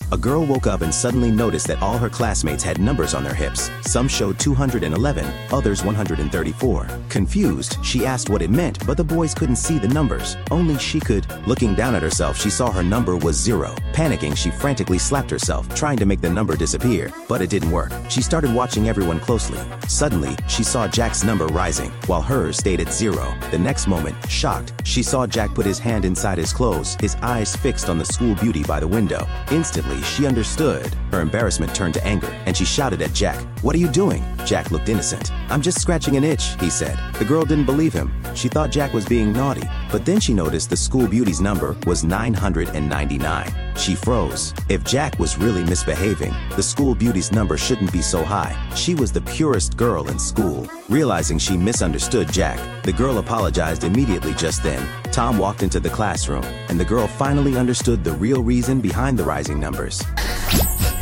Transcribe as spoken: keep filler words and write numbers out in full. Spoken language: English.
A girl woke up and suddenly noticed that all her classmates had numbers on their hips. Some showed two hundred eleven, others one hundred thirty-four. Confused, she asked what it meant, but the boys couldn't see the numbers. Only she could. Looking down at herself, she saw her number was zero. Panicking, she frantically slapped herself, trying to make the number disappear, but it didn't work. She started watching everyone closely. Suddenly, she saw Jack's number rising, while hers stayed at zero. The next moment, shocked, she saw Jack put his hand inside his clothes, his eyes fixed on the school beauty by the window. Instantly, she understood. Her embarrassment turned to anger, and she shouted at Jack, "What are you doing?" Jack looked innocent. "I'm just scratching an itch," he said. The girl didn't believe him. She thought Jack was being naughty, but then she noticed the school beauty's number was nine hundred ninety-nine. She froze. If Jack was really misbehaving, the school beauty's number shouldn't be so high. She was the purest girl in school. Realizing she misunderstood Jack, the girl apologized immediately just then. Tom walked into the classroom, and the girl finally understood the real reason behind the rising numbers.